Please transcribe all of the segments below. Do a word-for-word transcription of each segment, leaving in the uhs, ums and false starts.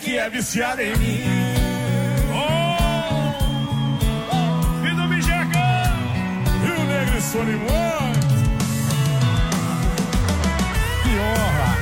que é viciada em mim. Oh! Filho do Mijeca! Rio Negro e Solimões. Que honra!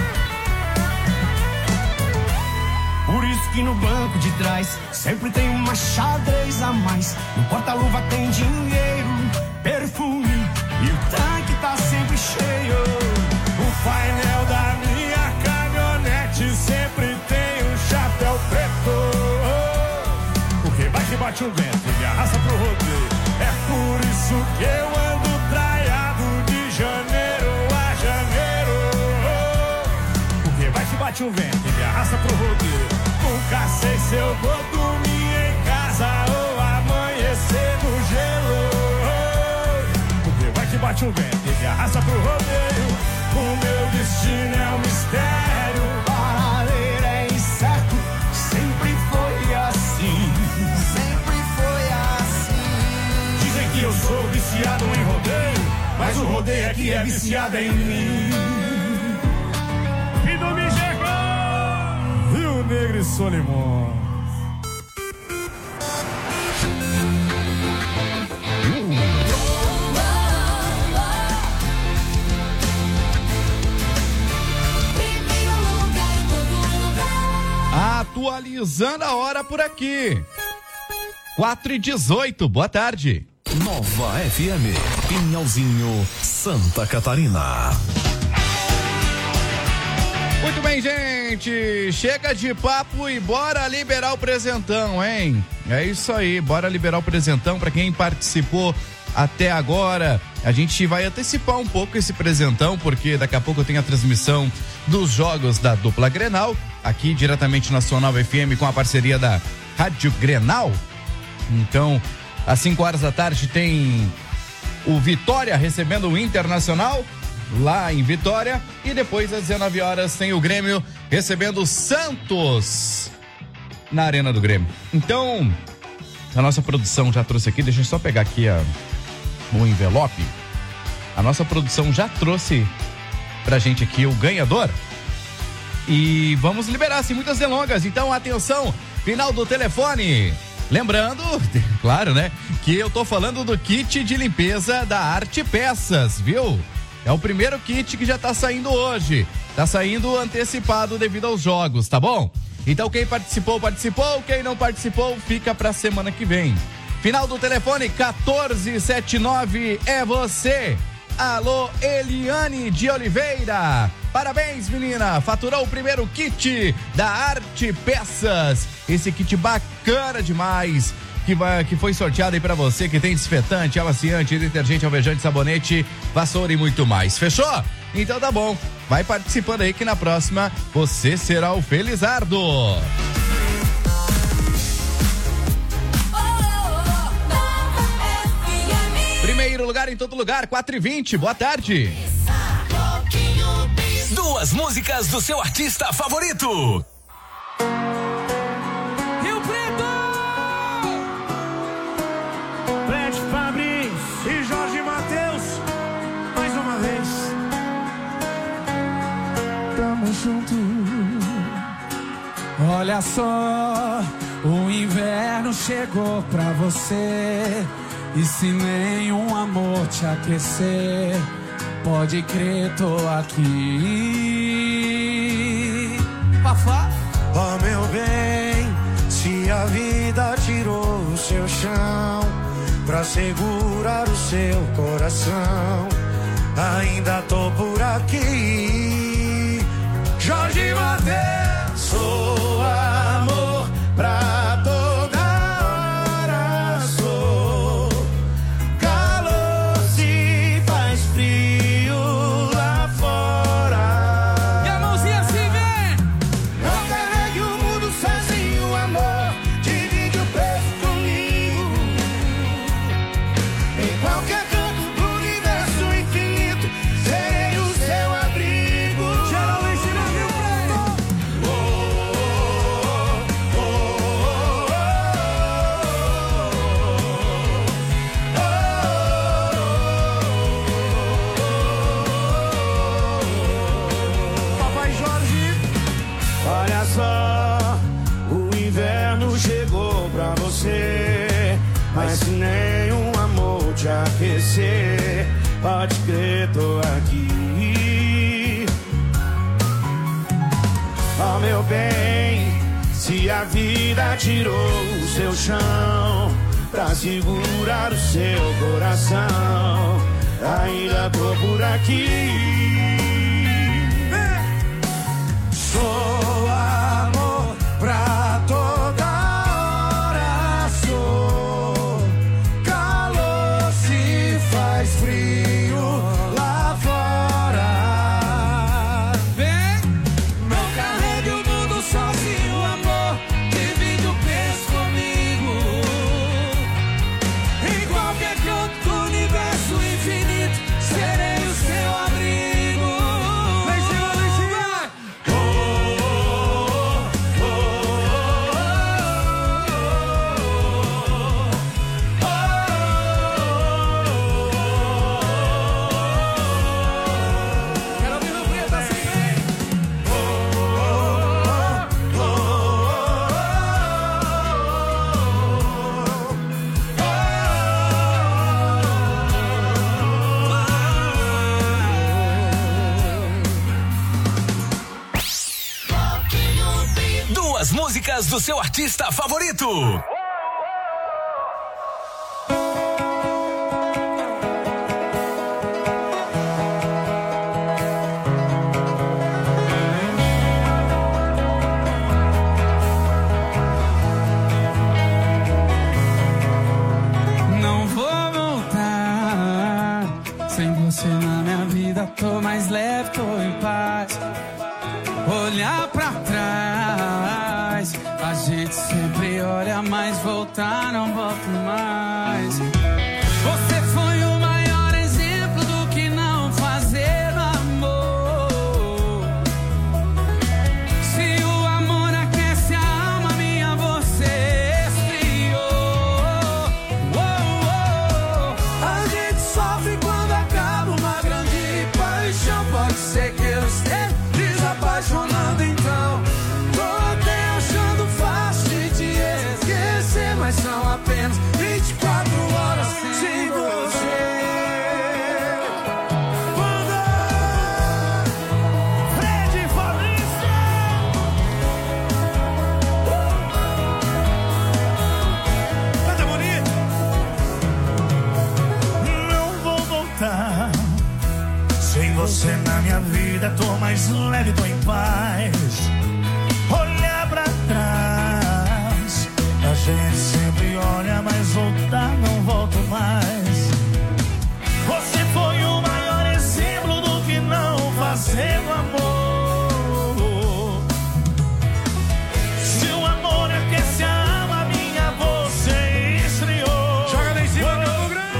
Por isso que no banco de trás sempre tem uma xadrez a mais. No porta-luva tem dinheiro, perfume e o tanque tá sempre cheio. O painel da minha caminhonete sempre tem um chapéu preto. Porque vai que bate um vento e me arrasta pro rodeio. É por isso que eu ando traiado de janeiro a janeiro. Porque vai que bate um vento e me arrasta pro rodeio. Nunca sei se eu vou dormir em casa ou amanhecer no gelo. Porque vai que bate um vento e me arrasta pro rodeio. O meu destino é um mistério. Paradeiro é incerto, sempre foi assim. Sempre foi assim. Dizem que eu sou viciado em rodeio, mas o rodeio é que é viciado em mim. Filho do Mijeca! Rio Negro e Solimões. Atualizando a hora por aqui. quatro e dezoito, boa tarde. Nova F M, Pinhalzinho, Santa Catarina. Muito bem, gente. Chega de papo e bora liberar o presentão, hein? É isso aí, bora liberar o presentão para quem participou até agora. A gente vai antecipar um pouco esse presentão, porque daqui a pouco eu tenho a transmissão dos jogos da dupla Grenal, aqui diretamente na sua Nova F M com a parceria da Rádio Grenal. Então, às cinco horas da tarde tem o Vitória recebendo o Internacional lá em Vitória, e depois às dezenove horas tem o Grêmio recebendo o Santos na Arena do Grêmio. Então, a nossa produção já trouxe aqui, deixa eu só pegar aqui a, o envelope. A nossa produção já trouxe pra gente aqui o ganhador. E vamos liberar sem muitas delongas. Então, atenção, final do telefone. Lembrando, claro, né, que eu tô falando do kit de limpeza da Arte Peças, viu? É o primeiro kit que já tá saindo hoje. Tá saindo antecipado devido aos jogos, tá bom? Então quem participou, participou. Quem não participou, fica pra semana que vem. Final do telefone quatorze setenta e nove é você. Alô, Eliane de Oliveira. Parabéns, menina. Faturou o primeiro kit da Arte Peças. Esse kit bacana demais. Que, vai, que foi sorteado aí pra você, que tem desfetante, amaciante, detergente, alvejante, sabonete, vassoura e muito mais. Fechou? Então tá bom. Vai participando aí que na próxima você será o Felizardo. Primeiro lugar em todo lugar, quatro e vinte. Boa tarde. Duas músicas do seu artista favorito. E Jorge Mateus, mais uma vez. Tamo junto. Olha só, o inverno chegou pra você. E se nenhum amor te aquecer, pode crer, tô aqui. Fafá. Oh meu bem, se a vida tirou o seu chão pra segurar o seu coração, ainda tô por aqui. Jorge Mateus, sou amor pra toda hora, sou calor se faz frio lá fora. E a mãozinha assim, vem! Não carregue o mundo sozinho, amor, divide o peso comigo. Em qualquer canto do universo infinito, serei o seu abrigo. Geralmente não viu preto. Oh, oh, pode crer, tô aqui. Ó meu bem, se a vida tirou o seu chão pra segurar o seu coração, ainda tô por aqui. Sou amor pra toda hora, sou calor se faz frio lá fora. Vem, não carregue o mundo sozinho, amor, divide o peso comigo. Em qualquer canto do universo infinito, serei o seu abrigo. Lá em cima, lá em cima. Oh, oh, oh, oh, oh, oh. Quero ouvir no preto assim, vem. Oh, oh, oh, Duas músicas do seu artista favorito. não vou voltar. Sem você na minha vida, tô mais leve, tô em paz. Olhar pra trás, a gente sempre olha, mas voltar não volto mais. Você foi o maior exemplo do que não fazer no amor. Se o amor aquece a alma minha, você esfriou. Oh, oh. A gente sofre quando acaba uma grande paixão. Pode ser que eu esteja desapaixonado, então tô até achando fácil de te esquecer, mas são apenas vinte e quatro horas sem você. Quando Fred Fabrício canta bonito. Não vou voltar. Sem você na minha vida, tô mais leve, tô em paz. Olhar pra trás, a gente sempre olha, mas voltar não volto mais. Você foi o maior exemplo do que não fazer no amor. Se o amor aquece a alma minha, você esfriou. Joga lá em cima, Campo Grande.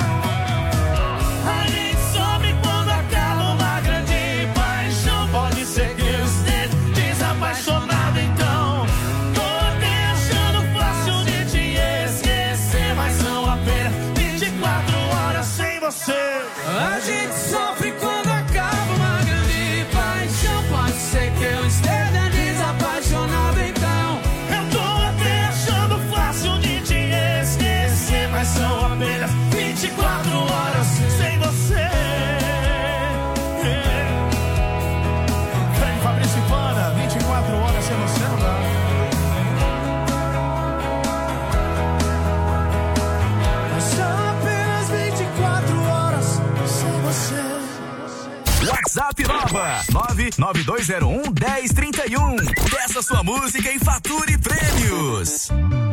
A gente sobe quando acaba uma grande paixão. Pode ser que eu esteja desapaixonado, então tô até achando fácil de te esquecer, mas são apenas vinte e quatro horas sem você. A gente sofre quando acaba uma grande paixão. Pode ser que eu esteja desapaixonado, então eu tô até achando fácil de te esquecer, mas são apenas vinte e quatro horas sem você. Fred Fabrício e Pana, vinte e quatro horas sem você não dá. Mas são apenas vinte e quatro horas sem você. WhatsApp nova nove nove dois zero um um zero três um. Peça sua música e fature prêmios.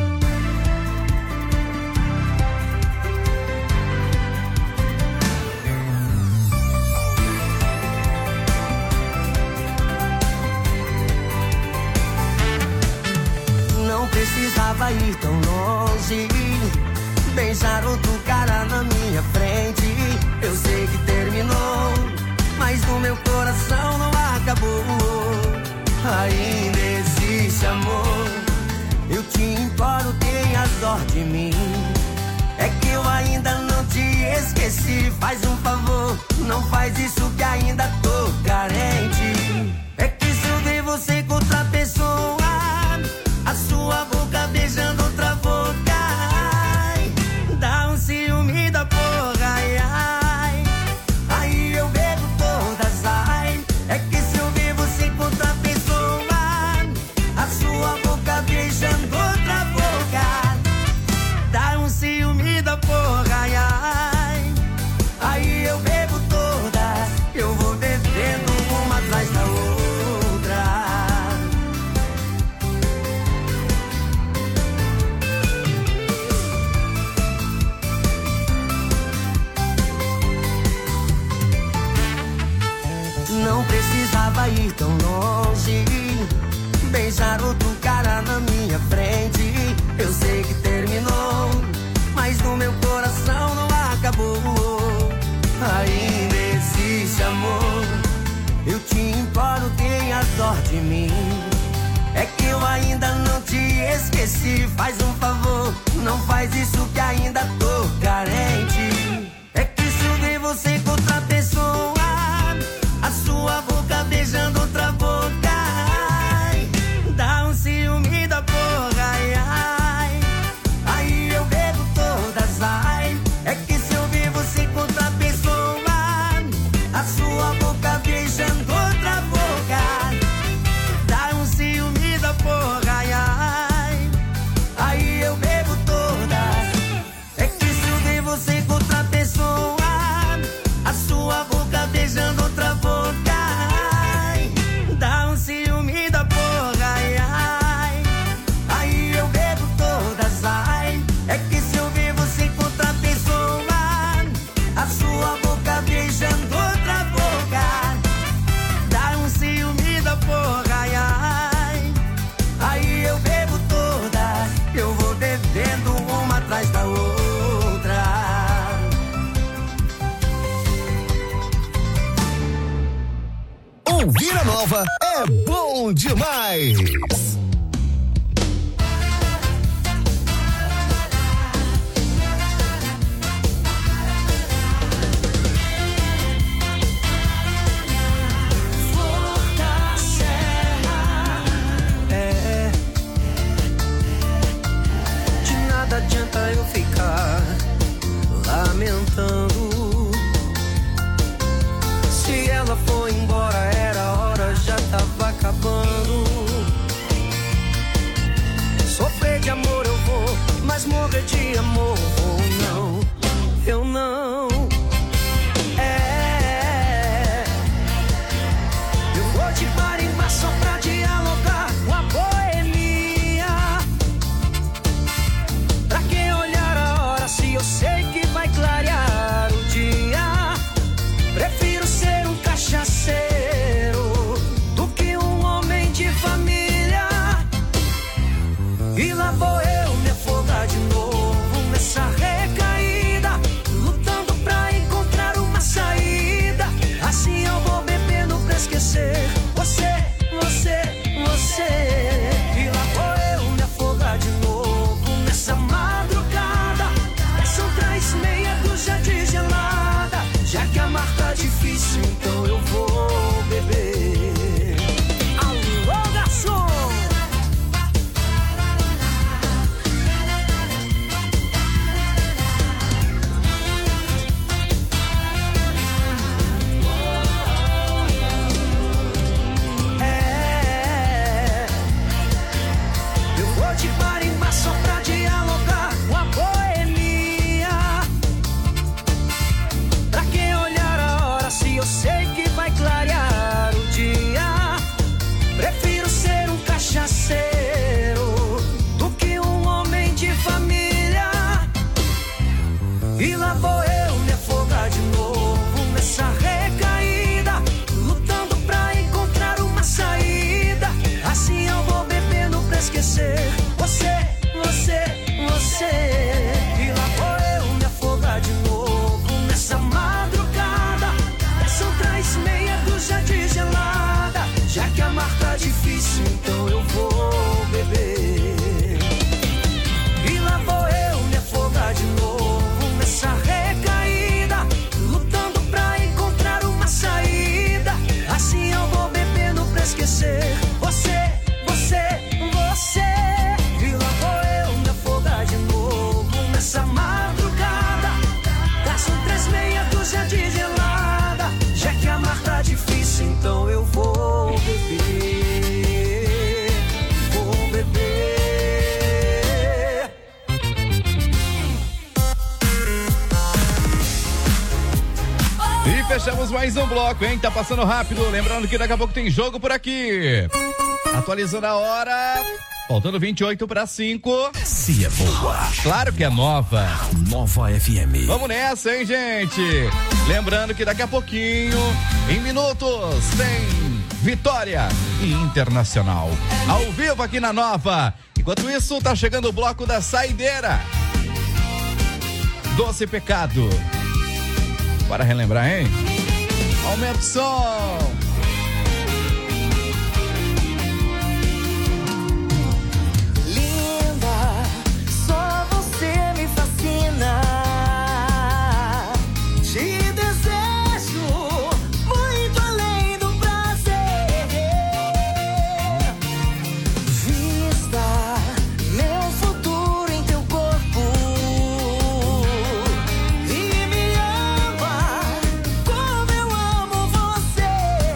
Não precisava ir tão longe, beijar outro cara na minha frente. Eu sei que terminou, mas no meu coração não acabou. Ainda existe amor. Eu te imploro, tenha dó de mim. É que eu ainda não te esqueci. Faz um favor, não faz isso que ainda tô carente. É que se eu ver você com outra pessoa, a sua boca beijando outra boca, ai, dá um ciúme da porra, ai, ai. tão longe, beijar outro cara na minha frente. Eu sei que terminou, mas no meu coração não acabou. Ainda existe amor, eu te imploro, tenha dó de mim. É que eu ainda não te esqueci. Faz um favor, não faz isso que ainda tô carente. É que se eu ver você com outra pessoa, a sua boca beijando outra boca, ai, dá um ciúme da porra, ai, ai. Aí eu bebo todas, ai. É que se eu ver você com outra pessoa, a sua boca beijando outra boca, dá um ciúme da porra, ai, ai. Aí eu bebo todas. É que se eu ver você com outra pessoa, a sua boca beijando outra boca, ai, dá um ciúme da porra, ai, ai. Aí eu bebo todas, ai. É que se eu ver você com outra pessoa, a sua boca beijando outra boca, dá um ciúme da porra, ai, ai. Aí eu bebo todas, eu vou bebendo uma atrás da outra. Ouvir a Nova é bom demais. É, de nada adianta eu ficar lamentando. Se ela foi embora, era hora, já tava acabando. Sofrer de amor eu vou, mas morrer de amor vou não, eu não. É, eu vou de bar em bar só pra dialogar com a boemia. Pra que olhar a hora se eu sei que vai clarear o dia? Prefiro ser um cachaceiro do que um homem de família. E lá vou eu me afogar de novo nessa recaída, lutando pra encontrar uma saída. Assim eu vou bebendo pra esquecer você, você, você. E lá vou eu me afogar de novo nessa madrugada. São três meia dúzia de gelada. Já que amar tá difícil, então eu vou beber. Alô, garçom! É, eu vou de bar em bar só pra dialogar com a boemia. Pra que olhar a hora se eu sei que vai clarear o dia? Prefiro ser um cachaceiro do que um homem de família. E lá vou eu me afogar de novo nessa recaída, lutando pra encontrar uma saída. Assim eu vou bebendo pra esquecer você, você, você. E lá vou eu me afogar de novo nessa madrugada. São três meia dúzia de gelada. Já que amar tá difícil, então eu vou beber. E lá vou eu me afogar de novo nessa recaída, lutando pra encontrar uma saída. Assim eu vou bebendo pra esquecer você, você, você. E lá vou eu me afogar de novo nessa madrugada. São três meia dúzia de gelada. Já que amar tá difícil, então eu vou beber, vou beber. E fechamos mais um bloco, hein? Tá passando rápido. Lembrando que daqui a pouco tem jogo por aqui. Atualizando a hora. Faltando vinte e oito para cinco. Se é boa, Claro que é nova. Nova F M. Vamos nessa, hein, gente? Lembrando que daqui a pouquinho, em minutos, tem Vitória e Internacional. Ao vivo aqui na Nova. Enquanto isso, tá chegando o bloco da saideira. Doce Pecado. Bora relembrar, hein? Aumenta o som. Linda, só você me fascina. Te desejo muito além do prazer. Vista meu futuro em teu corpo e me ama como eu amo você.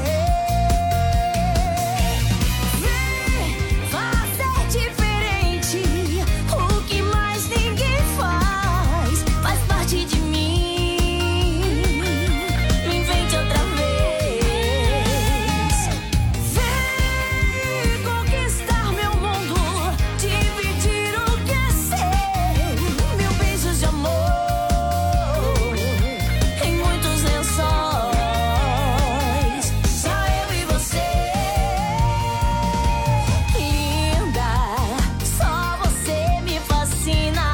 Vem fazer diferente o que mais ninguém faz. Faz parte de mim. Me invente outra vez. Vem conquistar meu mundo, dividir o que é seu. Mil beijos de amor em muitos lençóis. Só eu e você. Linda, só você me fascina.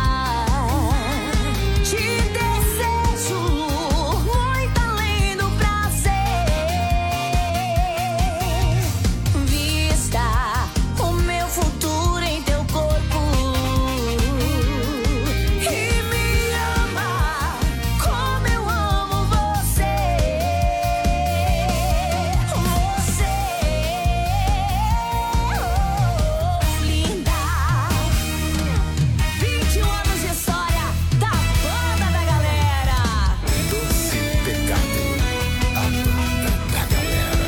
Te desejo muito além do prazer. Vista o meu futuro em teu corpo e me ama como eu amo você. Você, linda. vinte e um anos de história da banda da galera. Doce Pecado, a banda da galera.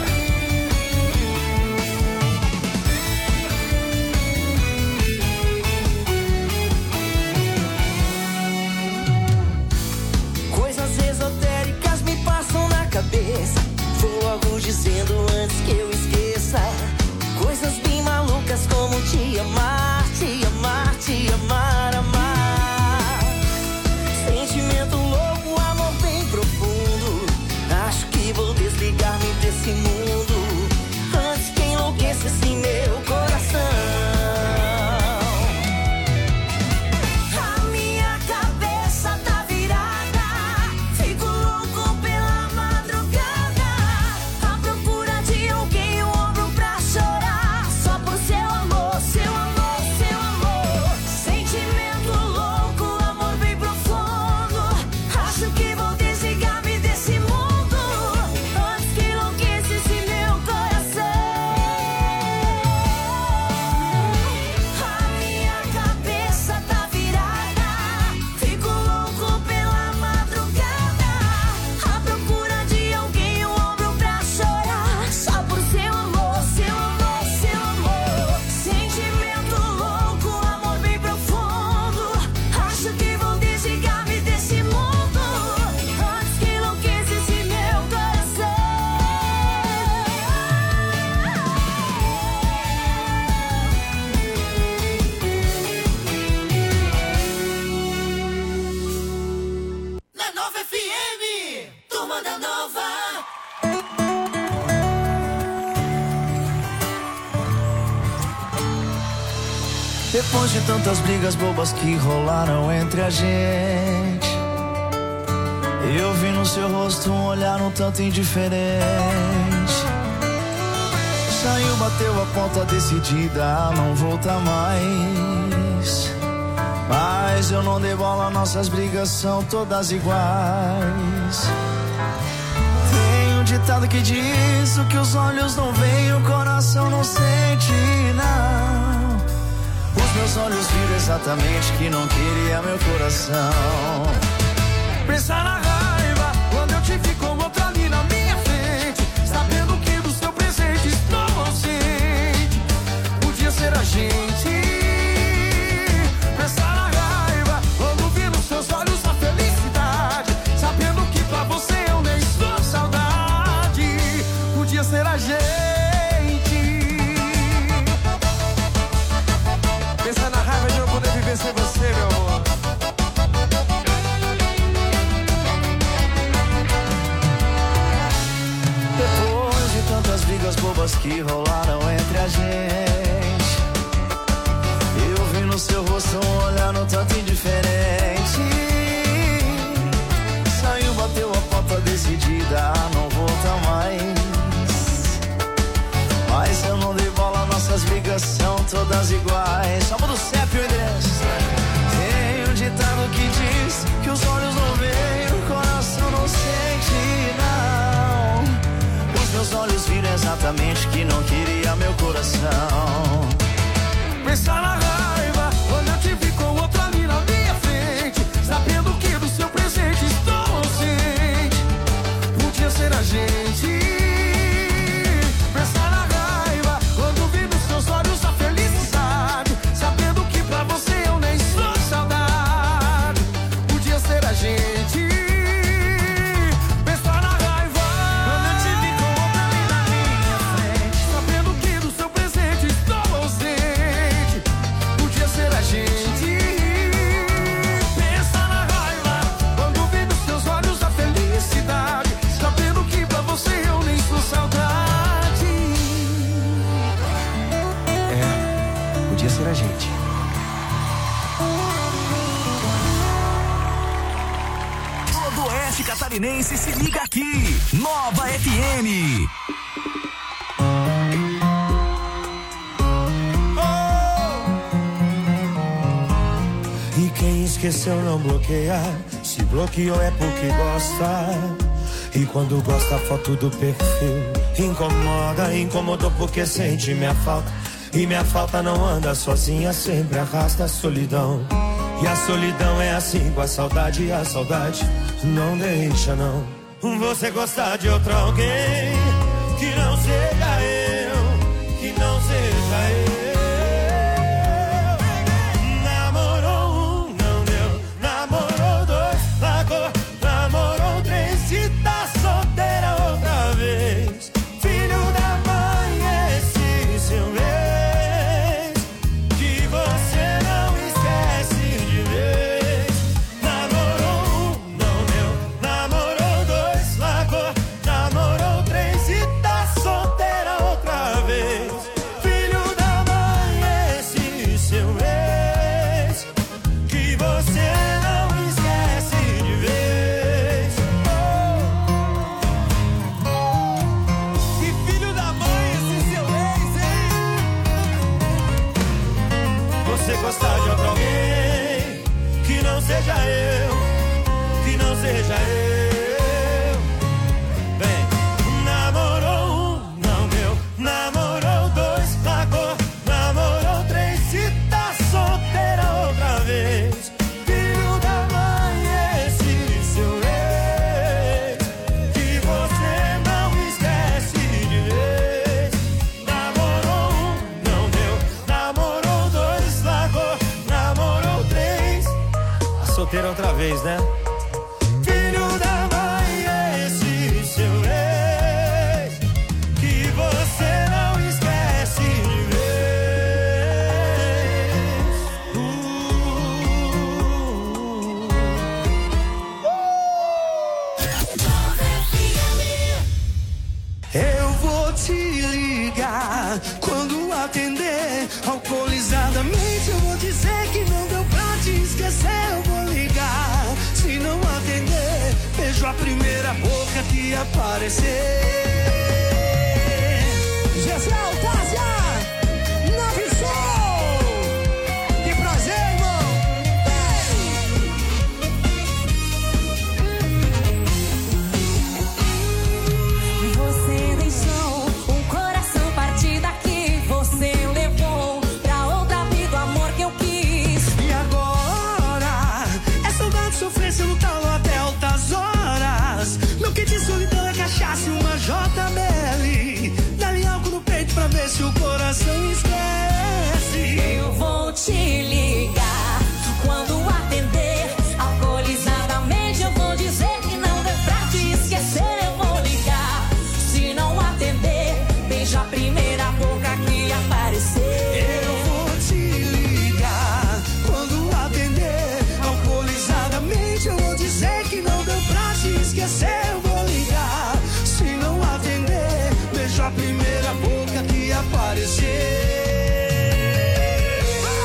Coisas esotéricas me passam na cabeça. Vou logo dizendo antes que eu esqueça. Coisas bem malucas como te amar, te amar, te amar, amar. Sentimento louco, amor bem profundo. Acho que vou desligar-me desse mundo antes que enlouqueça esse meu coração. A minha cabeça tá virada, fico louco pela madrugada, à procura de alguém, um ombro pra chorar, só por seu amor, seu amor, seu amor. Sentimento louco, amor bem profundo. Acho que vou desligar-me desse mundo antes que enlouqueça esse meu coração. A minha cabeça tá virada, fico louco pela madrugada, à procura de alguém, um ombro pra chorar, só por seu amor, seu amor, seu amor. Sentimento louco, amor bem profundo. Acho que vou desligar-me desse mundo antes que enlouqueça esse meu coração. Na Nova F M, Turma da Nova. Depois de tantas brigas bobas que rolaram entre a gente, eu vi no seu rosto um olhar um tanto indiferente. Saiu, bateu a ponta decidida a não voltar mais. Mas eu não dei bola, nossas brigas são todas iguais. Tem um ditado que diz: o que os olhos não veem, o coração não sente, não. Os meus olhos viram exatamente que não queria meu coração. Pensar na raiva quando eu te vi com outra ali na minha frente, sabendo que do seu presente estou ausente. Podia ser a gente. Pensar na raiva quando vi nos seus olhos a felicidade, sabendo que pra você eu nem sou saudade. Podia ser a gente. Pensar na raiva de não poder viver sem você, meu amor. todas iguais. Salva do C E P o endereço. Tem um ditado que diz que os olhos não veem, o coração não sente, não. Os meus olhos viram exatamente que não queria meu coração. Pensar na raiva quando eu te vi com outra ali na minha frente, sabendo que do seu presente estou ausente. Podia ser a gente. Pensar na raiva quando vi nos seus olhos a felicidade, sabendo que pra você eu nem sou saudade. Podia ser a gente. Pensar na raiva quando eu te vi com outra ali na minha frente, sabendo que do seu presente estou ausente. Podia ser a gente. Pensa na raiva quando vi nos seus olhos a felicidade, sabendo que pra você eu nem sou saudade. É, podia ser a gente. Todo Oeste Catarinense se liga aqui. Nova F M. E quem esqueceu não bloqueia, se bloqueou é porque gosta. E quando gosta a foto do perfil incomoda, incomodou porque sente minha falta. E minha falta não anda sozinha, sempre arrasta a solidão. E a solidão é assim com a saudade, e a saudade não deixa não. Você gostar de outro alguém que não seja eu, que não seja eu. Namorou um, não deu. Namorou dois, largou. Namorou três, se tá solteira outra vez. Filho da mãe, esse seu ex, que você não esquece de vez. Namorou um, não deu. Namorou dois, largou. Namorou três, se tá solteira outra vez. Filho da mãe, esse seu ex, que você não esquece de vez. Oh. Que filho da mãe, esse seu ex, hein? Você gostar de outro alguém que não seja eu, que não seja eu. Vem. Namorou um, não deu. Namorou dois, largou. Namorou três, se tá solteira outra vez. Filho da mãe, esse seu ex, que você não esquece de vez. Namorou um, não deu. Namorou dois, largou. Namorou três, a solteira outra vez, né? Filho da mãe, esse seu ex, que você não esquece de vez. Uh. Eu vou te ligar quando atender. Alcoolizadamente eu vou dizer que não deu pra te esquecer. Eu vou ligar, se não atender, beijo a primeira boca que aparecer. Gessel, Tássia, Nove Show. Que prazer, irmão. Você deixou um coração partido aqui. Você levou pra outra vida o amor que eu quis. E agora é saudade, sofrência no talo até altas horas. Meu kit de solidão é cachaça e uma J B L. Dá-lhe álcool no peito pra ver se o coração esquece. Eu vou te ligar quando atender. Alcoolizadamente eu vou dizer que não deu pra te esquecer. Eu vou ligar, se não atender, beija a primeira boca que aparecer. Eu vou te ligar quando atender. Alcoolizadamente eu vou dizer que não deu pra te esquecer. Eu vou ligar, se não atender, beijo a primeira boca que aparecer.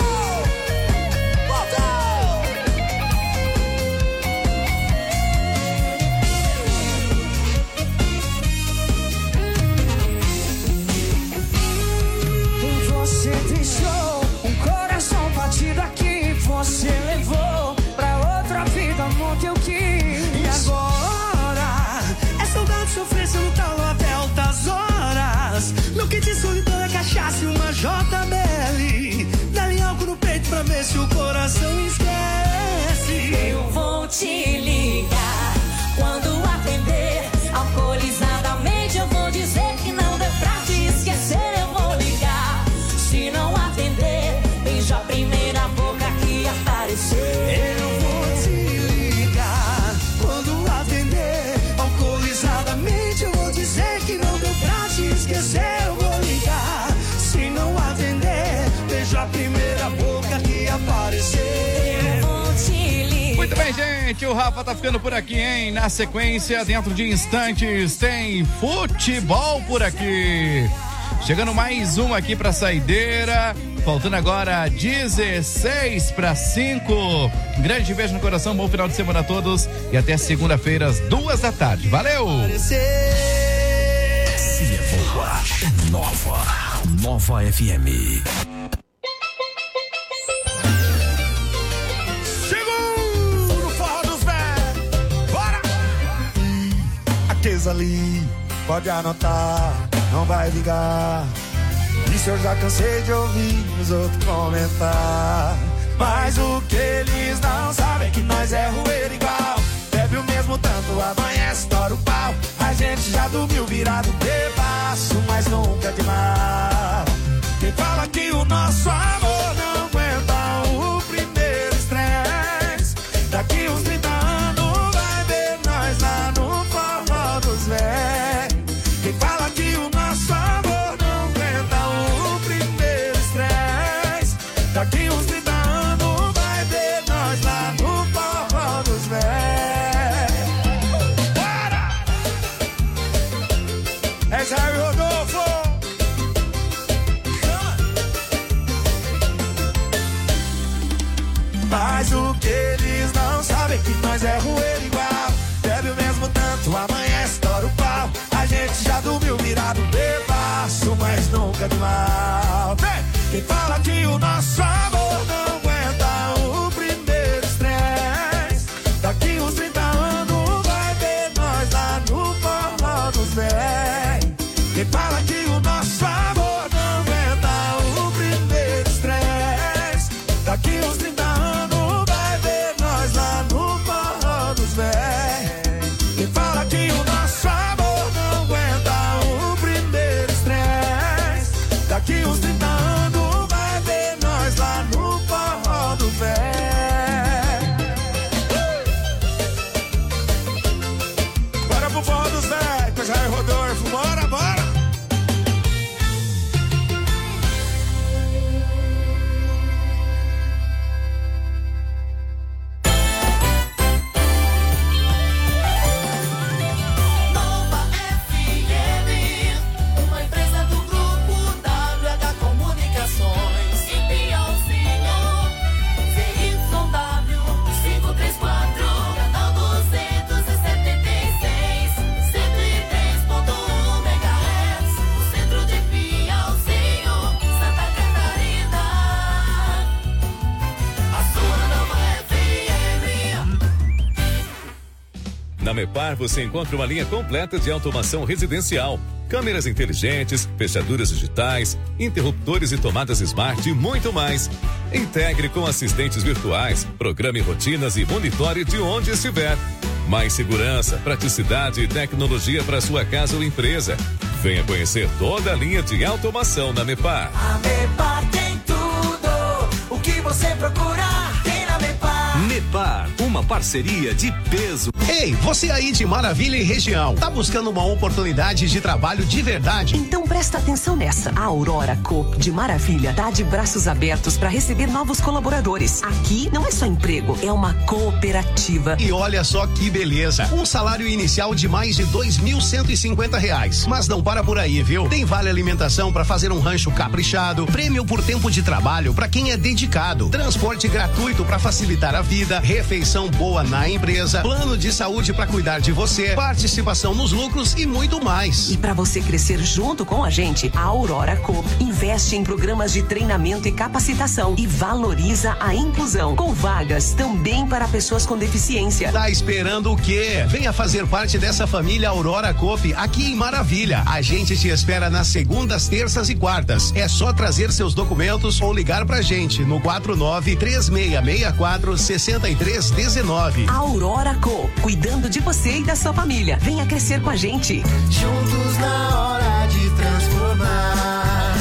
J B L, dá-lhe álcool no peito pra ver se o coração esquece. Eu vou te ligar quando atender. Alcoolizadamente eu vou dizer que não deu pra te esquecer. Eu vou ligar, se não atender, beija a primeira boca que aparecer. Eu vou te ligar quando atender. Alcoolizadamente eu vou dizer que não deu pra te esquecer. Eu vou ligar, se não atender, beija a primeira boca que aparecer. Eu vou te ligar. Muito bem, gente, o Rafa tá ficando por aqui, hein? Na sequência, dentro de instantes, tem futebol por aqui. Chegando mais um aqui pra saideira. Faltando agora dezesseis para cinco. Grande beijo no coração, bom final de semana a todos. E até segunda-feira, às duas da tarde. Valeu! Se é boa, é nova. Nova F M. Segundo forró dos velhos, bora! Aqueles ali, pode anotar, não vai ligar. Isso eu já cansei de ouvir os outros comentar. Mas o que eles não sabem é que nós é roeiro igual. Bebe o mesmo tanto, amanhece, estoura o pau. A gente já dormiu virado bebaço, mas nunca de mal. Quem fala que o nosso amor não aguenta o primeiro estresse, daqui uns trinta anos vai ver nós lá no forró dos velhos. Quem fala que o nosso amor não aguenta o primeiro estresse, daqui uns trinta anos vai ver nós lá no forró dos velhos. Bora! É Jair Rodolfo. Mas o que eles não sabem é que nós é roeiro igual. Bebe o mesmo tanto, amanhece, estoura o pau. A gente já dormiu virado bebaço, mas nunca de mal. Vem! Quem fala que o nosso amor não aguenta o primeiro estresse, daqui uns trinta anos vai ver nós lá no forró dos velhos. Quem fala que o nosso amor não aguenta o primeiro estresse, daqui uns trinta anos vai ver nós lá no forró dos velhos. Quem fala que o nosso amor não aguenta o primeiro estresse, daqui uns trinta anos vai ver nós lá no forró do velho. Bora pro forró dos velhos, com Jair Rodolfo, bora, bora! Nova F M, uma empresa do grupo W H Comunicações. Em Piauzinho, C Y W quinhentos e trinta e quatro, canal duzentos e setenta e seis, cento e três ponto um megahertz, no centro de Piauzinho, Santa Catarina. A sua Nova F M. Na Mepar você encontra uma linha completa de automação residencial, câmeras inteligentes, fechaduras digitais, interruptores e tomadas smart e muito mais. Integre com assistentes virtuais, programe rotinas e monitore de onde estiver. Mais segurança, praticidade e tecnologia para sua casa ou empresa. Venha conhecer toda a linha de automação na Mepar. A Mepar tem tudo o que você procura, tem na Mepar. Mepar, uma parceria de peso. Ei, você aí de Maravilha e região, tá buscando uma oportunidade de trabalho de verdade? Então presta atenção nessa. A Aurora Coop de Maravilha tá de braços abertos para receber novos colaboradores. Aqui não é só emprego, é uma cooperativa. E olha só que beleza, um salário inicial de mais de dois mil cento e cinquenta reais. Mas não para por aí, viu? Tem vale alimentação para fazer um rancho caprichado, prêmio por tempo de trabalho para quem é dedicado, transporte gratuito para facilitar a vida, vida, refeição boa na empresa, plano de saúde para cuidar de você, participação nos lucros e muito mais. E para você crescer junto com a gente, a Aurora Coop investe em programas de treinamento e capacitação e valoriza a inclusão, com vagas também para pessoas com deficiência. Tá esperando o quê? Venha fazer parte dessa família Aurora Coop aqui em Maravilha. A gente te espera nas segundas, terças e quartas. É só trazer seus documentos ou ligar pra gente no quatro nove três seis seis quatro seis três um nove. Aurora Coop, cuidando de você e da sua família. Venha crescer com a gente. Juntos na hora de transformar.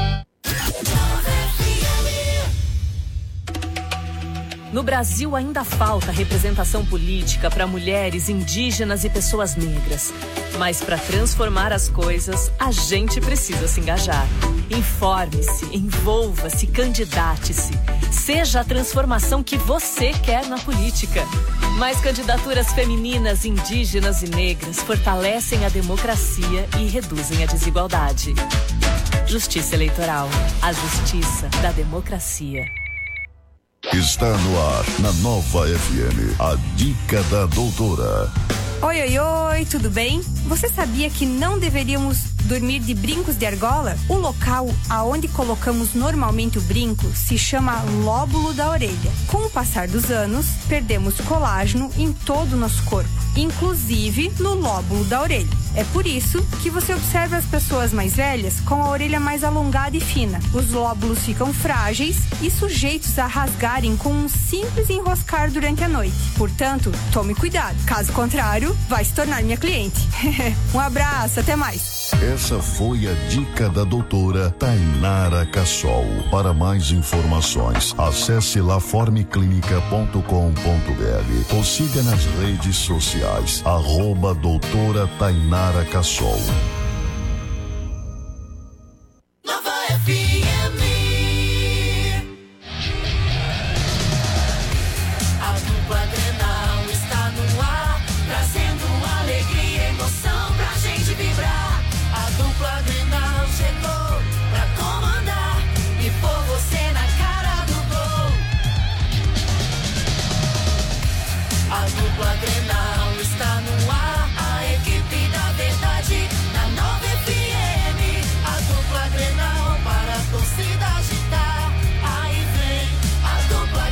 No Brasil ainda falta representação política para mulheres, indígenas e pessoas negras. Mas para transformar as coisas, a gente precisa se engajar. Informe-se, envolva-se, candidate-se. Seja a transformação que você quer na política. Mais candidaturas femininas, indígenas e negras fortalecem a democracia e reduzem a desigualdade. Justiça Eleitoral. A justiça da democracia. Está no ar, na Nova F M, a Dica da Doutora. Oi, oi, oi, tudo bem? Você sabia que não deveríamos dormir de brincos de argola? O local aonde colocamos normalmente o brinco se chama lóbulo da orelha. Com o passar dos anos, perdemos colágeno em todo o nosso corpo, inclusive no lóbulo da orelha. É por isso que você observa as pessoas mais velhas com a orelha mais alongada e fina. Os lóbulos ficam frágeis e sujeitos a rasgarem com um simples enroscar durante a noite. Portanto, tome cuidado. Caso contrário, vai se tornar minha cliente. Um abraço, até mais. Essa foi a Dica da Doutora Tainara Cassol. Para mais informações, acesse laformeclinica ponto com ponto br ou siga nas redes sociais, arroba doutora Tainara Cassol. Nova F M. A dupla Grenal está no ar, trazendo alegria e emoção pra gente vibrar. A dupla Grenal chegou pra comandar e pôr você na cara do gol. A dupla Grenal está no ar, a equipe da verdade na Nova F M. A dupla Grenal para a torcida agitar. Aí vem a dupla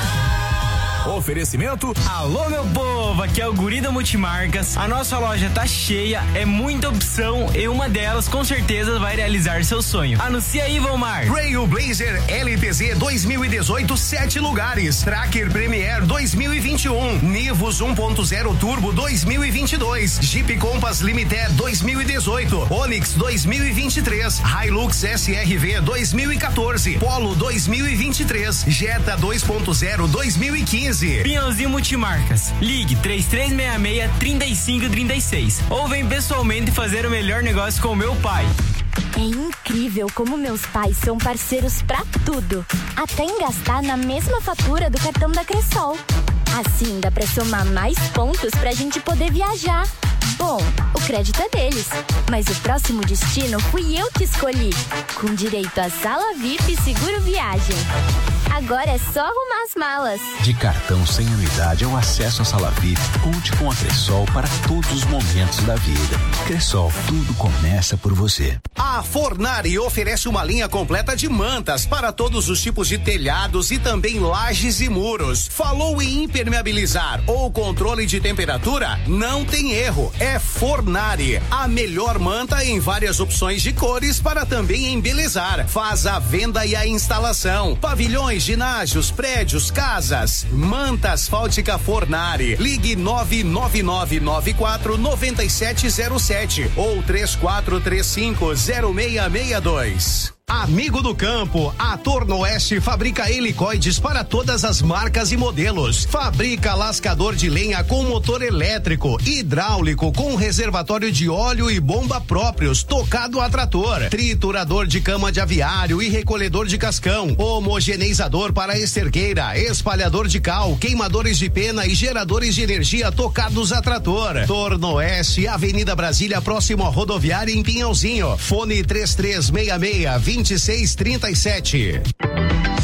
Grenal. Oferecimento? Alô, meu povo, aqui é o Guri da Multimarcas. A nossa loja tá cheia, é muita opção e uma delas com certeza vai realizar seu sonho. Anuncia aí, Valmar. Trailblazer L T Z dois mil e dezoito, sete lugares. Tracker Premier dois mil e vinte e um. Nivus um ponto zero Turbo dois mil e vinte e dois. Jeep Compass Limited dois mil e dezoito. Onix dois mil e vinte e três. Hilux S R V dois mil e quatorze. Polo dois mil e vinte e três. Jetta dois ponto zero dois mil e quinze. Pinhãozinho Multimarcas. Ligue três três seis seis, três cinco três seis ou vem pessoalmente fazer o melhor negócio com o meu pai. É incrível como meus pais são parceiros pra tudo, até em gastar na mesma fatura do cartão da Cressol. Assim dá pra somar mais pontos pra gente poder viajar. Bom, o crédito é deles, mas o próximo destino fui eu que escolhi, com direito a sala V I P e seguro viagem. Agora é só arrumar as malas. De cartão sem anuidade ao acesso à sala V I P, conte com a Cressol para todos os momentos da vida. Cressol, tudo começa por você. A Fornari oferece uma linha completa de mantas para todos os tipos de telhados e também lajes e muros. Falou em impermeabilizar ou controle de temperatura? Não tem erro. É Fornari, a melhor manta em várias opções de cores para também embelezar. Faz a venda e a instalação. Pavilhões, ginásios, prédios, casas. Manta asfáltica Fornari. Ligue nove nove nove nove quatro nove sete zero sete ou três quatro três cinco zero seis seis dois. Amigo do campo, a Tornoeste fabrica helicoides para todas as marcas e modelos. Fabrica lascador de lenha com motor elétrico, hidráulico com reservatório de óleo e bomba próprios, tocado a trator, triturador de cama de aviário e recolhedor de cascão, homogeneizador para esterqueira, espalhador de cal, queimadores de pena e geradores de energia tocados a trator. Tornoeste, Avenida Brasília, próximo à rodoviária em Pinhalzinho. Fone três três seis seis, vinte e seis trinta e sete.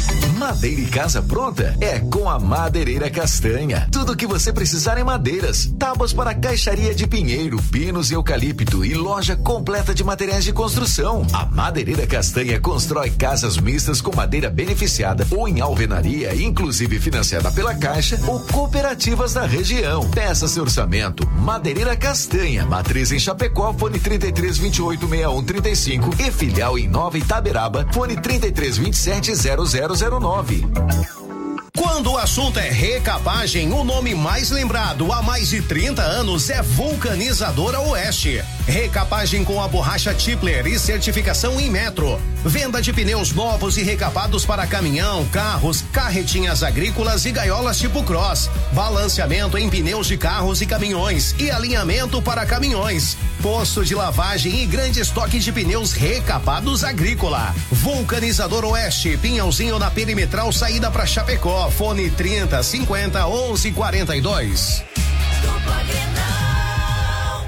Madeira e casa pronta é com a Madeireira Castanha. Tudo o que você precisar em madeiras, tábuas para caixaria de pinheiro, pinos e eucalipto e loja completa de materiais de construção. A Madeireira Castanha constrói casas mistas com madeira beneficiada ou em alvenaria, inclusive financiada pela Caixa ou cooperativas da região. Peça seu orçamento. Madeireira Castanha, matriz em Chapecó, fone trinta e três, vinte e oito, sessenta e um, trinta e cinco e filial em Nova Itaberaba, fone trinta e três, vinte e sete, zero zero zero nove. Quando o assunto é recapagem, o nome mais lembrado há mais de trinta anos é Vulcanizadora Oeste. Recapagem com a borracha Tipler e certificação em metro. Venda de pneus novos e recapados para caminhão, carros, carretinhas agrícolas e gaiolas tipo cross. Balanceamento em pneus de carros e caminhões e alinhamento para caminhões. Posto de lavagem e grande estoque de pneus recapados agrícola. Vulcanizador Oeste, Pinhalzinho na Perimetral, saída para Chapecó. Fone trinta, cinquenta, onze, quarenta e dois. Dupla Grenal.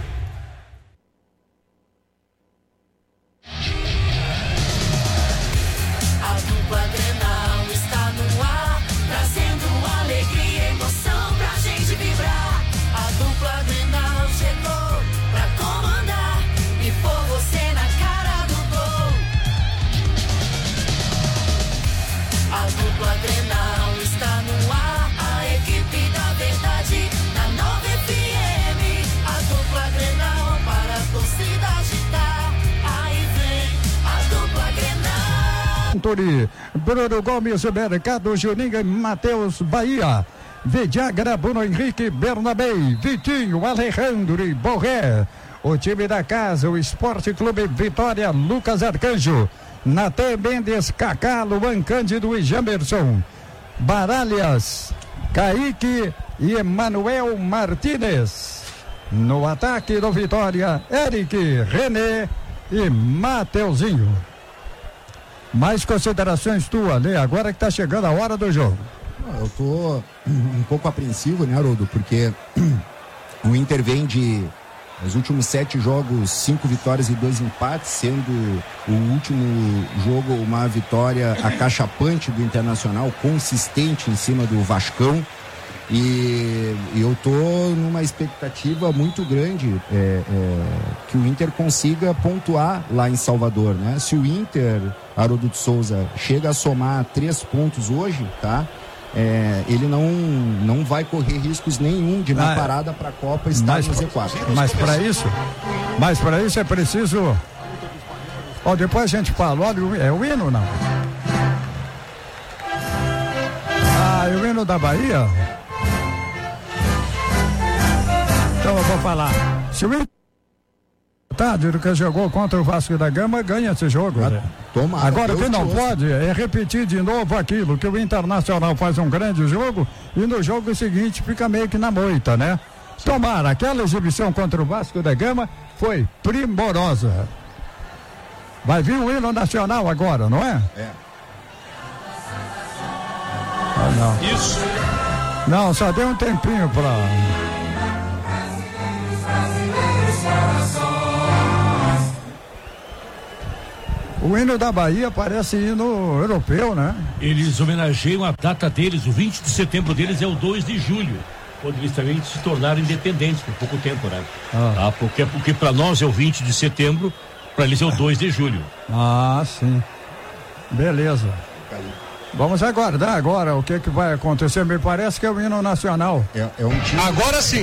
A dupla Grenal está no ar, trazendo alegria e emoção pra gente vibrar. A dupla Grenal chegou pra comandar e pôr você na cara do gol. A dupla Grenal está no ar, a equipe da verdade na Nova F M. A dupla Grenal para a torcida agitar. Aí vem a dupla Grenal. Antônio, Bruno Gomes, Mercado, Juninho, Matheus, Bahia, Vidagra, Bruno Henrique, Bernabé, Vitinho, Alejandro e Borré. O time da casa, o Esporte Clube Vitória, Lucas Arcanjo, Natan Mendes, Cacá, Luan Cândido e Jamerson. Baralhas, Kaique e Emanuel Martínez. No ataque do Vitória, Eric, René e Mateuzinho. Mais considerações tuas, né? Agora que tá chegando a hora do jogo. Eu tô um pouco apreensivo, né, Haroldo? Porque o Inter vem de os últimos sete jogos, cinco vitórias e dois empates, sendo o último jogo uma vitória acachapante do Internacional, consistente em cima do Vascão. E eu tô numa expectativa muito grande é, é, que o Inter consiga pontuar lá em Salvador, né? Se o Inter, Haroldo de Souza, chega a somar três pontos hoje, tá? É, ele não, não vai correr riscos nenhum de na ah, parada para a Copa estar mas, no Z quatro. Mas para isso, mas para isso é preciso. Ó, depois a gente fala, olha, é o hino não? Ah, é o hino da Bahia? Então eu vou falar. Se o Inter do que jogou contra o Vasco da Gama, ganha esse jogo. Né? Toma, agora o que não pode é repetir de novo aquilo, que o Internacional faz um grande jogo e no jogo seguinte fica meio que na moita, né? Tomara, aquela exibição contra o Vasco da Gama foi primorosa. Vai vir o hino nacional agora, não é? É. Ah, não. Isso. Não, só deu um tempinho pra... O hino da Bahia parece hino europeu, né? Eles homenageiam a data deles, o vinte de setembro deles é o dois de julho, quando eles também se tornaram independentes por pouco tempo, né? Ah. Tá? Porque, porque para nós é o vinte de setembro, para eles é o dois de julho. Ah, sim. Beleza. Vamos aguardar agora o que que vai acontecer. Me parece que é o hino nacional. É, é um time... Agora sim.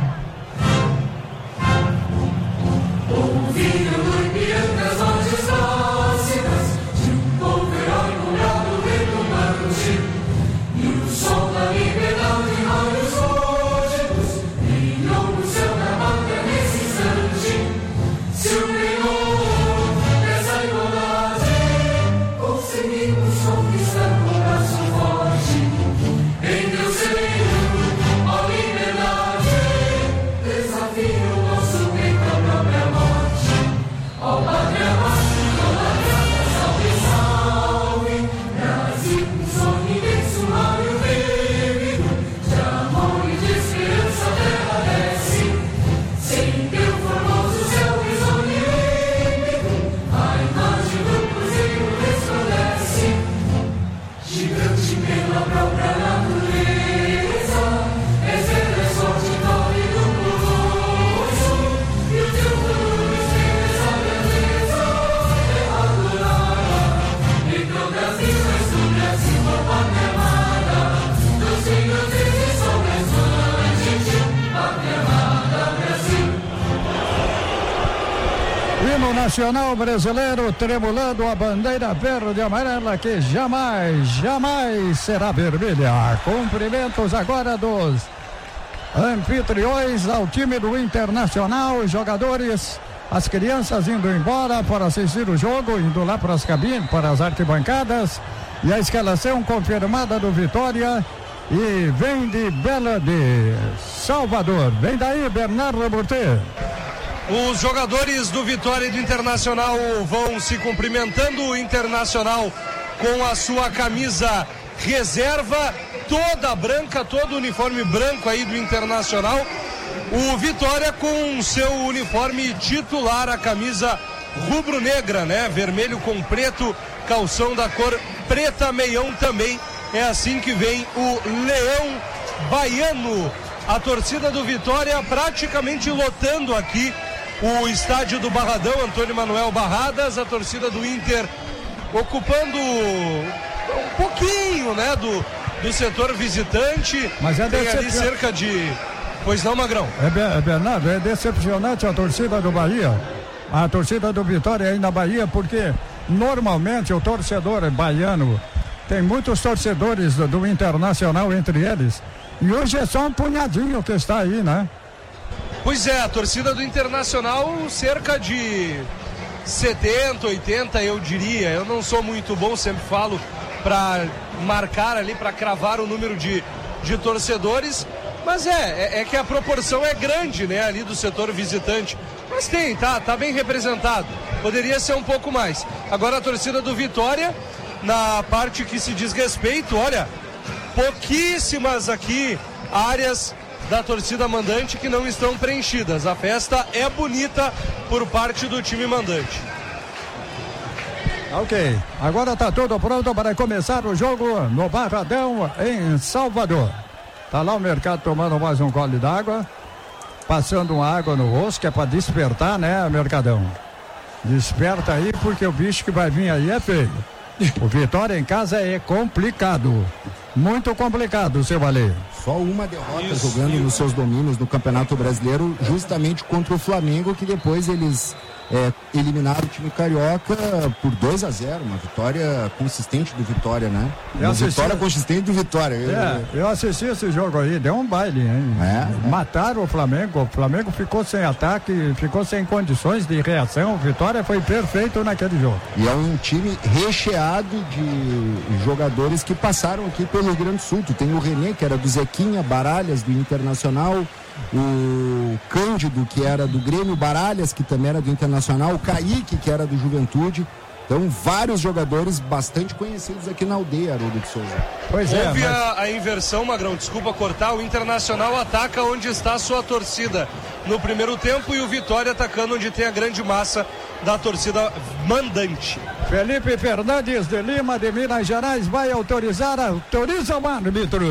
Ouvindo Ibiancas onde estou. Filho, nosso peito, a própria morte. Ó Padre Amado, toda graça, salve, salve. Brasil, um sonho imenso, Mário vívido, de amor e de esperança, a terra desce. Sem teu formoso céu risonho límpido, a imagem do cruzeiro resplandece. Gigante pela própria natureza, eterna é sorte, nome do poço, e o teu futuro expressa a grandeza derradurada. Então Brasil, és do Brasil, ó pátria amada, dos negros e sombras mães, pátria amada, Brasil. Hino nacional brasileiro tremulando a bandeira verde e amarela que jamais, jamais será vermelha. Cumprimentos agora dos anfitriões ao time do Internacional, jogadores, as crianças indo embora para assistir o jogo, indo lá para as cabines, para as arquibancadas, e a escalação confirmada do Vitória, e vem de Bela de Salvador. Vem daí, Bernardo Burtê. Os jogadores do Vitória e do Internacional vão se cumprimentando. O Internacional com a sua camisa reserva toda branca, todo o uniforme branco aí do Internacional. O Vitória com o seu uniforme titular, a camisa rubro-negra, né? Vermelho com preto, calção da cor preta, meião também. É assim que vem o Leão Baiano. A torcida do Vitória praticamente lotando aqui o estádio do Barradão, Antônio Manuel Barradas. A torcida do Inter ocupando um pouquinho, né, do, do setor visitante. Mas é tem ali decepcion... cerca de... Pois não, Magrão? É, é, Bernardo, é decepcionante a torcida do Bahia, a torcida do Vitória aí na Bahia, porque normalmente o torcedor baiano tem muitos torcedores do, do Internacional entre eles, e hoje é só um punhadinho que está aí, né? Pois é, a torcida do Internacional cerca de setenta, oitenta, eu diria. Eu não sou muito bom, sempre falo para marcar ali, para cravar o número de, de torcedores, mas é, é, é que a proporção é grande, né, ali do setor visitante. Mas tem, tá, tá bem representado. Poderia ser um pouco mais. Agora a torcida do Vitória, na parte que se diz respeito, olha, pouquíssimas aqui áreas da torcida mandante que não estão preenchidas. A festa é bonita por parte do time mandante. Ok, agora está tudo pronto para começar o jogo no Barradão, em Salvador. Tá lá o mercado tomando mais um gole d'água, passando uma água no rosto, que é para despertar, né, Mercadão? Desperta aí, porque o bicho que vai vir aí é feio. O Vitória em casa é complicado, muito complicado, seu Valê. Só uma derrota Isso, jogando isso. nos seus domínios no Campeonato Brasileiro, justamente contra o Flamengo, que depois eles é, eliminaram o time carioca por dois a zero, uma vitória consistente do Vitória, né? Eu Uma assisti- vitória consistente do Vitória. É, eu assisti esse jogo aí, deu um baile, hein? É, Mataram o Flamengo, o Flamengo ficou sem ataque, ficou sem condições de reação. Vitória foi perfeito naquele jogo. E é um time recheado de jogadores que passaram aqui pelo Rio Grande do Sul. Tu tem o René, que era do Zequinha, Baralhas, do Internacional, o Cândido, que era do Grêmio, Baralhas, que também era do Internacional, o Kaique, que era do Juventude. Então, vários jogadores bastante conhecidos aqui na aldeia, Haroldo de Souza. Pois é, Houve mas... a, a inversão, Magrão, desculpa cortar. O Internacional ataca onde está a sua torcida no primeiro tempo, e o Vitória atacando onde tem a grande massa da torcida mandante. Felipe Fernandes de Lima, de Minas Gerais, vai autorizar, autoriza o árbitro.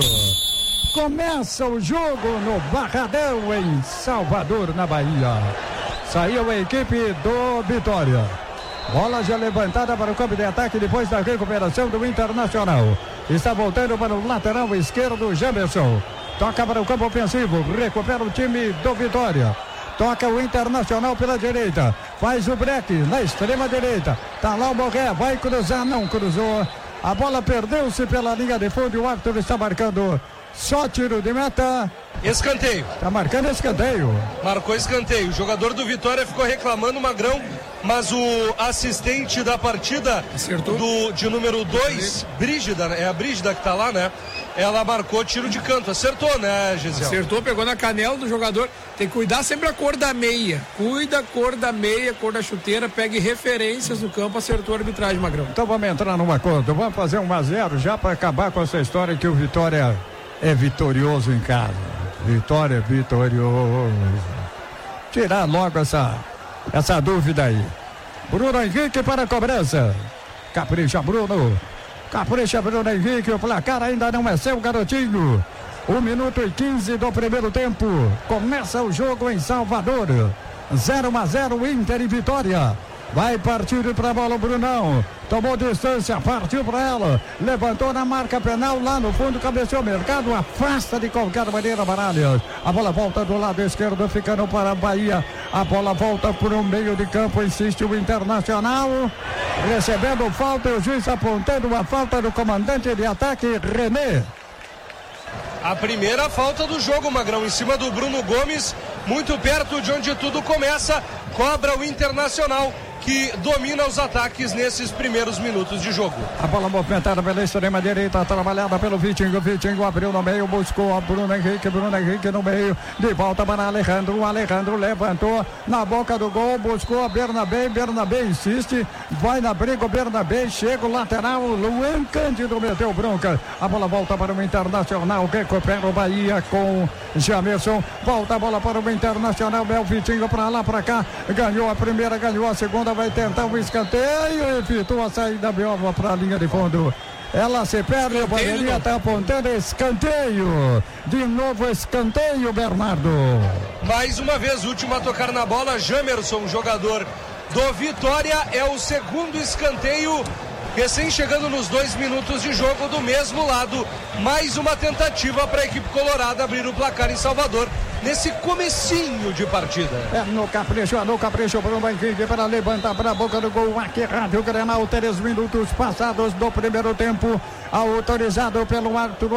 Começa o jogo no Barradão, em Salvador, na Bahia. Saiu a equipe do Vitória. Bola já levantada para o campo de ataque depois da recuperação do Internacional. Está voltando para o lateral esquerdo, Jamerson. Toca para o campo ofensivo, recupera o time do Vitória. Toca o Internacional pela direita. Faz o break na extrema direita. Tá lá o Borré, vai cruzar, não cruzou. A bola perdeu-se pela linha de fundo e o árbitro está marcando só tiro de meta. Escanteio. Tá marcando escanteio. Marcou escanteio. O jogador do Vitória ficou reclamando, Magrão, mas o assistente da partida do, de número dois, Brígida, é a Brígida que tá lá, né? ela marcou tiro de canto. Acertou, né, Gisele? Acertou, pegou na canela do jogador. Tem que cuidar sempre a cor da meia. Cuida a cor da meia, cor da chuteira, pegue referências no campo, acertou a arbitragem, Magrão. Então vamos entrar num acordo. Vamos fazer um a zero já para acabar com essa história que o Vitória é vitorioso em casa. Vitória vitorioso. Tirar logo essa, essa dúvida aí. Bruno Henrique para a cobrança. Capricha, Bruno. Capricha, Bruno Henrique. O placar ainda não é seu, garotinho. um minuto e quinze do primeiro tempo. Começa o jogo em Salvador. zero a zero, Inter e Vitória. Vai partir para a bola o Brunão. Tomou distância, partiu para ela. Levantou na marca penal lá no fundo, cabeceou o mercado. Afasta de qualquer maneira Baralhas. A bola volta do lado esquerdo, ficando para a Bahia. A bola volta para o meio de campo. Insiste o Internacional. Recebendo falta, o juiz apontando a falta do comandante de ataque, René. A primeira falta do jogo, Magrão, em cima do Bruno Gomes, muito perto de onde tudo começa. Cobra o Internacional, que domina os ataques nesses primeiros minutos de jogo. A bola movimentada pela extrema direita, trabalhada pelo Vitinho. Vitinho abriu no meio, buscou a Bruno Henrique. Bruno Henrique no meio, de volta para Alejandro. O Alejandro levantou na boca do gol, buscou a Bernabé. Bernabé insiste, vai na briga o Bernabé. Chega o lateral, Luan Cândido meteu bronca. A bola volta para o Internacional, recupera o Bahia com Jamerson. Volta a bola para o Internacional, Bel Vitinho para lá, para cá. Ganhou a primeira, ganhou a segunda. Vai tentar um escanteio, evitou a saída Biova para a linha de fundo. Ela se perde, o bandeirinha está apontando escanteio. De novo escanteio, Bernardo. Mais uma vez, último a tocar na bola, Jamerson, jogador do Vitória. É o segundo escanteio, recém chegando nos dois minutos de jogo do mesmo lado. Mais uma tentativa para a equipe colorada abrir o placar em Salvador nesse comecinho de partida. É no capricho, no capricho, Bruno Henrique para levantar para a boca do gol. Aqui, Rádio Grenal, três minutos passados do primeiro tempo, autorizado pelo Arthur.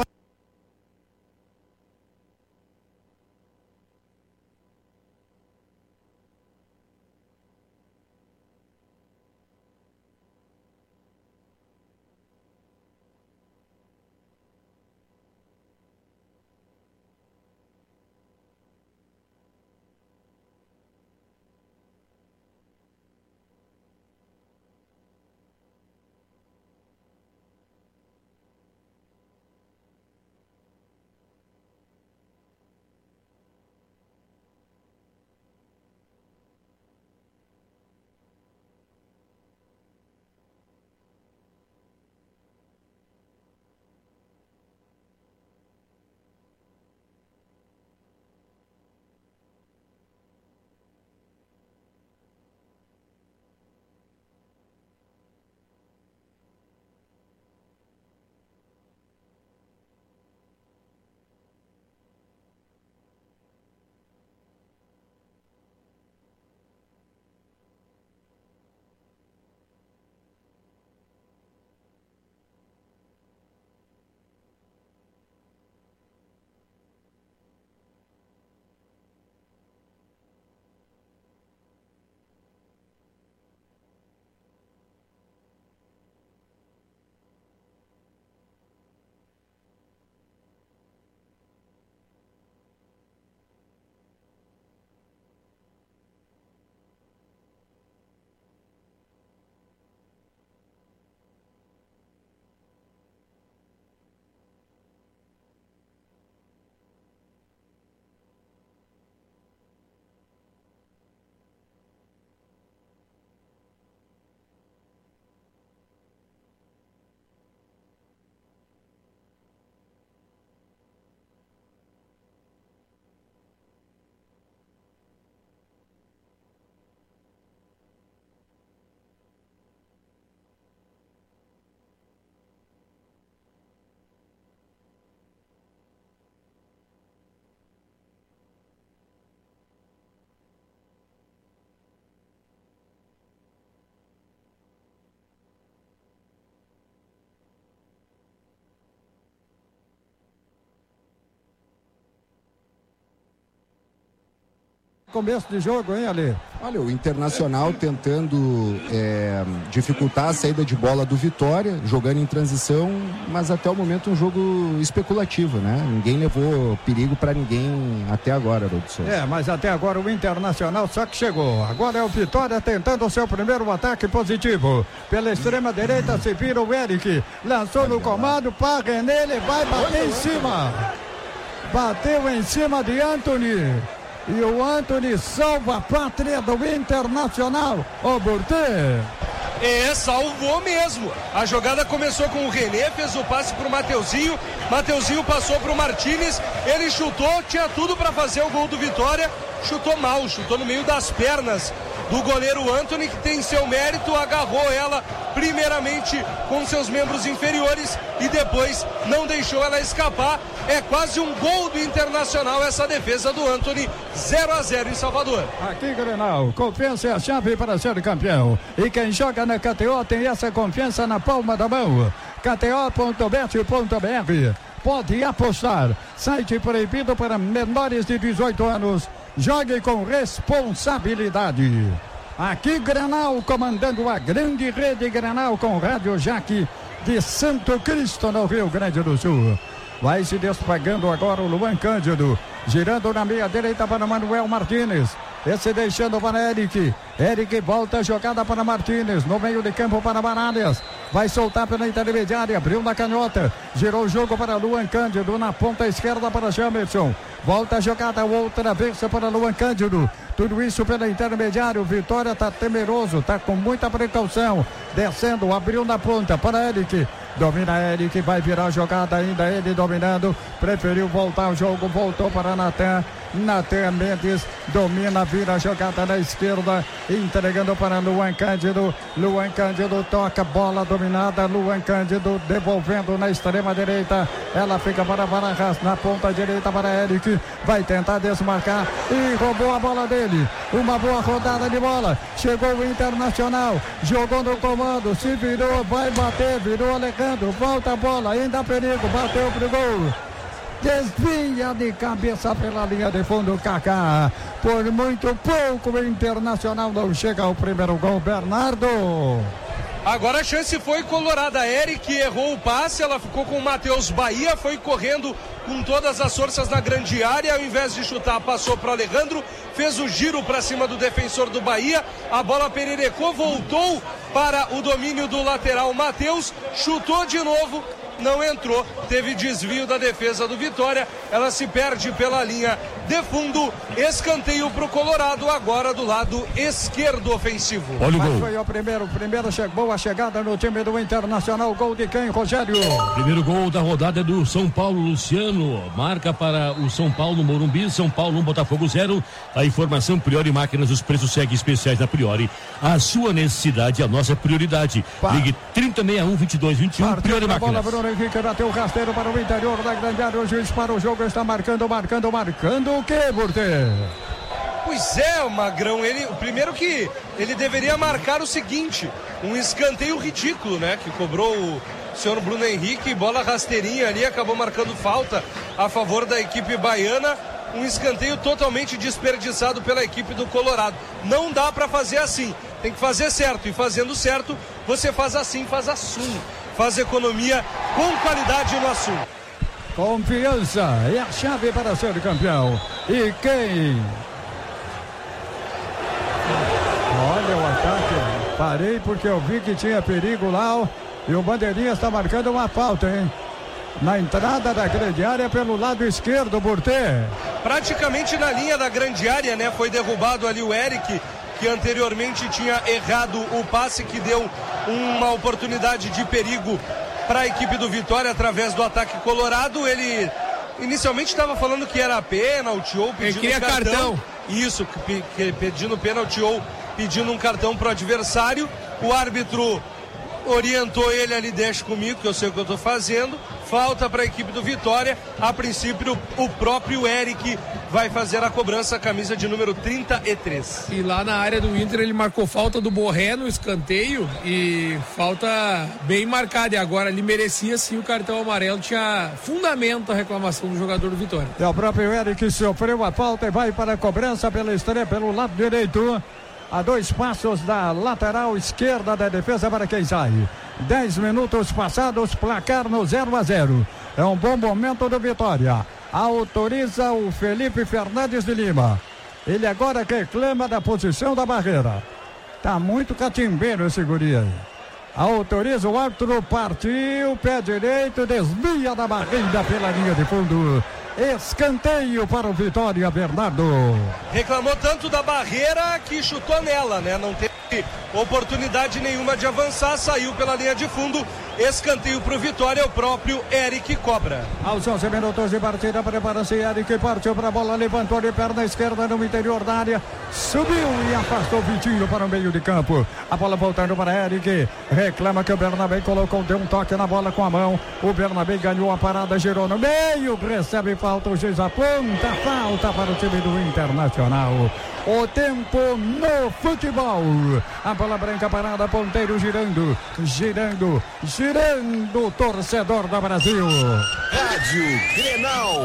começo de jogo, hein, Ale? Olha, o Internacional tentando é, dificultar a saída de bola do Vitória, jogando em transição, mas até o momento um jogo especulativo, né? Ninguém levou perigo para ninguém até agora, Rodson. É, mas até agora o Internacional só que chegou. Agora é o Vitória tentando o seu primeiro ataque positivo. Pela extrema direita se vira o Eric. Lançou no comando, paga nele, vai bater em cima. Bateu em cima de Anthony. E o Anthony salva a pátria do Internacional. Ô, Burtê. É, salvou mesmo. A jogada começou com o René, fez o passe pro Mateuzinho. Mateuzinho passou pro Martínez. Ele chutou, tinha tudo para fazer o gol do Vitória. Chutou mal, chutou no meio das pernas do goleiro Anthony, que tem seu mérito, agarrou ela primeiramente com seus membros inferiores e depois não deixou ela escapar. É quase um gol do Internacional essa defesa do Anthony. zero a zero em Salvador. Aqui, Grenal, confiança é a chave para ser campeão. E quem joga na K T O tem essa confiança na palma da mão. K T O ponto bet ponto b r. Pode apostar. Site proibido para menores de dezoito anos. Jogue com responsabilidade. Aqui Grenal, comandando a grande rede Grenal com Rádio Jaque de Santo Cristo, no Rio Grande do Sul. Vai se despagando agora o Luan Cândido, girando na meia direita para Manuel Martínez. Esse deixando para Eric. Eric volta a jogada para Martínez. No meio de campo para Baralhas. Vai soltar pela intermediária. Abriu na canhota. Girou o jogo para Luan Cândido. Na ponta esquerda para Jamerson. Volta a jogada outra vez para Luan Cândido. Tudo isso pela intermediária. O Vitória está temeroso. Está com muita precaução. Descendo. Abriu na ponta para Eric. Domina Eric. Vai virar a jogada ainda. Ele dominando. Preferiu voltar o jogo. Voltou para Natan. Natan Mendes. Domina. Vira a jogada na esquerda. Entregando para Luan Cândido. Luan Cândido toca. Bola dominada. Luan Cândido devolvendo na extrema direita. Ela fica para Barajas. Na ponta direita para Eric. Vai tentar desmarcar. E roubou a bola dele. Uma boa rodada de bola. Chegou o Internacional. Jogou no comando. Se virou. Vai bater. Virou Alejandro. Volta a bola. Ainda há perigo. Bateu pro gol. Desvia de cabeça pela linha de fundo, Kaká. Por muito pouco o Internacional não chega ao primeiro gol, Bernardo. Agora a chance foi colorada. Eric errou o passe, ela ficou com o Matheus Bahia, foi correndo com todas as forças na grande área. Ao invés de chutar, passou para o Alejandro, fez o giro para cima do defensor do Bahia. A bola pererecou, voltou para o domínio do lateral Matheus, chutou de novo. Não entrou, teve desvio da defesa do Vitória, ela se perde pela linha de fundo, escanteio pro Colorado, agora do lado esquerdo ofensivo. Olha o gol. Mas foi o primeiro, primeiro chegou a chegada no time do Internacional, gol de quem, Rogério? Primeiro gol da rodada é do São Paulo, Luciano, marca para o São Paulo, Morumbi, São Paulo um, Botafogo zero, a informação Priori Máquinas, os preços seguem especiais da Priori, a sua necessidade é a nossa prioridade, Pá. Ligue trinta, sessenta e um, vinte e dois, vinte e um, Priori Máquinas. Bruno Henrique bateu o rasteiro para o interior da grande área. O juiz para o jogo está marcando, marcando, marcando o que, Burtê? Pois é, o Magrão, ele, o primeiro que ele deveria marcar o seguinte, um escanteio ridículo, né? Que cobrou o senhor Bruno Henrique, bola rasteirinha ali, acabou marcando falta a favor da equipe baiana. Um escanteio totalmente desperdiçado pela equipe do Colorado. Não dá para fazer assim, tem que fazer certo, e fazendo certo, você faz assim, faz assim. Faz economia com qualidade no assunto. Confiança é a chave para ser campeão. E quem? Olha o ataque. Parei porque eu vi que tinha perigo lá. Ó, e o Bandeirinha está marcando uma falta, hein? Na entrada da grande área pelo lado esquerdo, Burtê. Praticamente na linha da grande área, né? Foi derrubado ali o Eric, que anteriormente tinha errado o passe que deu uma oportunidade de perigo para a equipe do Vitória através do ataque colorado. Ele inicialmente estava falando que era pênalti ou pedindo um cartão. cartão. Isso, que, que, pedindo pênalti ou pedindo um cartão para o adversário. O árbitro orientou ele ali, deixa comigo, que eu sei o que eu tô fazendo. Falta para a equipe do Vitória. A princípio, o próprio Eric vai fazer a cobrança, camisa de número trinta e três. E lá na área do Inter ele marcou falta do Borré no escanteio e falta bem marcada. E agora ele merecia sim o cartão amarelo, tinha fundamento a reclamação do jogador do Vitória. É o próprio Eric sofreu a falta e vai para a cobrança pela estreia pelo lado direito. A dois passos da lateral esquerda da defesa para quem sai. Dez minutos passados, placar no zero a zero. É um bom momento do Vitória. Autoriza o Felipe Fernandes de Lima. Ele agora reclama da posição da barreira. Tá muito catimbeiro esse guri aí. Autoriza o árbitro, partiu, pé direito, desvia da barreira pela linha de fundo. Escanteio para o Vitória, Bernardo. Reclamou tanto da barreira que chutou nela, né? Não teve oportunidade nenhuma de avançar, saiu pela linha de fundo. Escanteio para o Vitória, o próprio Eric cobra. Aos onze minutos de partida, prepara-se Eric, partiu para a bola, levantou de perna esquerda no interior da área, subiu e afastou o Vitinho para o meio de campo. A bola voltando para Eric, reclama que o Bernabé colocou, deu um toque na bola com a mão. O Bernabé ganhou a parada, girou no meio, recebe falta, o juiz aponta, falta para o time do Internacional. O tempo no futebol. A bola branca parada, ponteiro girando, girando, girando, torcedor do Brasil. Rádio Grenal.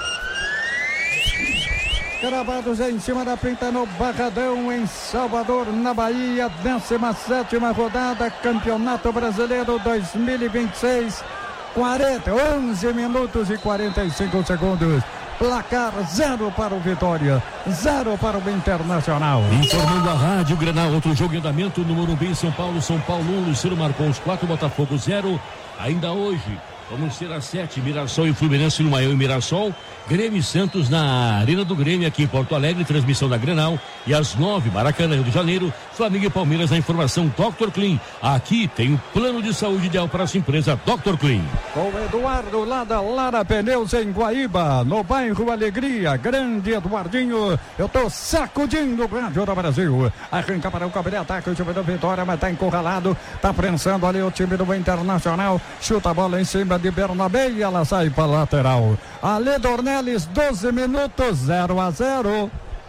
Gravados em cima da pinta no Barradão, em Salvador, na Bahia, décima sétima rodada, Campeonato Brasileiro dois mil e vinte e seis, quarenta, onze minutos e quarenta e cinco segundos. Placar zero para o Vitória, zero para o Internacional. Informando a Rádio Grenal, outro jogo em andamento no Morumbi, em São Paulo, São Paulo um, Luciano marcou os quatro, Botafogo zero. Ainda hoje, vamos ter às sete, Mirassol e Fluminense no Maior e Mirassol, Grêmio e Santos na Arena do Grêmio aqui em Porto Alegre, transmissão da Grenal. E às nove, Maracanã, Rio de Janeiro, Flamengo e Palmeiras na informação doutor Clean. Aqui tem o plano de saúde ideal para a sua empresa, doutor Clean. Com o Eduardo lá da Lara Pneus em Guaíba, no bairro Alegria, grande Eduardinho, eu tô sacudindo o rádio do Brasil. Arranca para o cobre ataque o time do Vitória, mas tá encurralado, tá prensando ali o time do Internacional, chuta a bola em cima de Bernabé e ela sai para lateral. Ale Dornelles, doze minutos, zero a zero.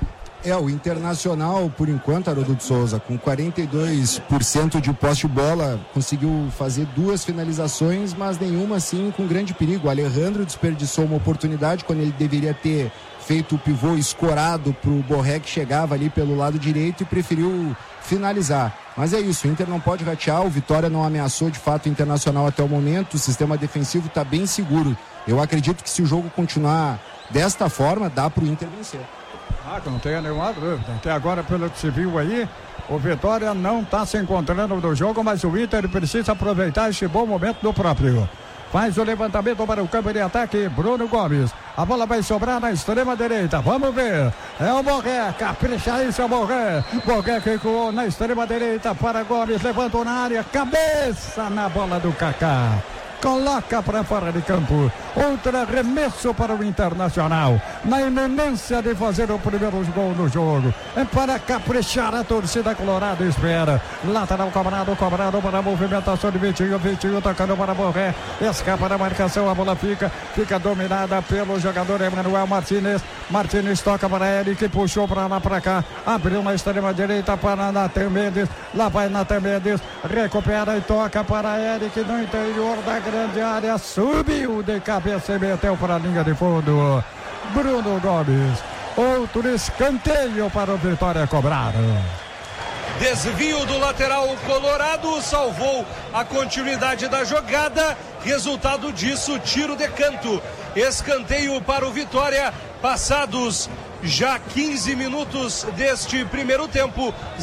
É, o Internacional, por enquanto, Haroldo de Souza, com quarenta e dois por cento de posse de bola, conseguiu fazer duas finalizações, mas nenhuma, assim, com grande perigo. O Alejandro desperdiçou uma oportunidade quando ele deveria ter feito o pivô escorado para o Borré, que chegava ali pelo lado direito, e preferiu finalizar. Mas é isso, o Inter não pode ratear, o Vitória não ameaçou de fato o Internacional até o momento, o sistema defensivo está bem seguro. Eu acredito que se o jogo continuar desta forma, dá para o Inter vencer. Ah, não tenha nenhuma dúvida. Até agora, pelo que se viu aí, o Vitória não está se encontrando no jogo, mas o Inter precisa aproveitar este bom momento do próprio. Faz o levantamento para o campo de ataque, Bruno Gomes. A bola vai sobrar na extrema direita. Vamos ver. É o Borré. Capricha isso, é o Borré. Borré que recuou na extrema direita para Gomes. Levantou na área. Cabeça na bola do Kaká. Coloca para fora de campo. Outro arremesso para o Internacional. Na iminência de fazer o primeiro gol no jogo. É para caprichar, a torcida colorada espera. Lateral cobrado, cobrado para a movimentação de Vitinho. Vitinho tocando para Borré. Escapa da marcação, a bola fica. Fica dominada pelo jogador Emanuel Martinez. Martinez toca para Eric, puxou para lá para cá. Abriu na extrema direita para Nathan Mendes. Lá vai Nathan Mendes. Recupera e toca para Eric no interior da grande área, subiu de cabeça e meteu para a linha de fundo. Bruno Gomes, outro escanteio para o Vitória cobrar. Desvio do lateral colorado, salvou a continuidade da jogada. Resultado disso, tiro de canto. Escanteio para o Vitória, passados já quinze minutos deste primeiro tempo.